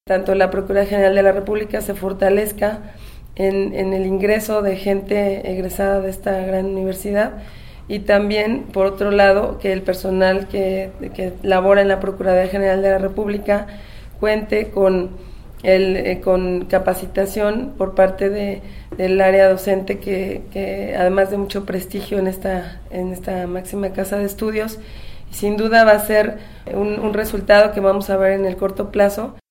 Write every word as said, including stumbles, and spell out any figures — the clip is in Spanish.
tanto la Procuraduría General de la República se fortalezca en, en el ingreso de gente egresada de esta gran universidad, y también, por otro lado, que el personal que, que labora en la Procuraduría General de la República cuente con, el, eh, con capacitación por parte de, del área docente, que, que además de mucho prestigio en esta, en esta máxima casa de estudios, sin duda va a ser un, un resultado que vamos a ver en el corto plazo.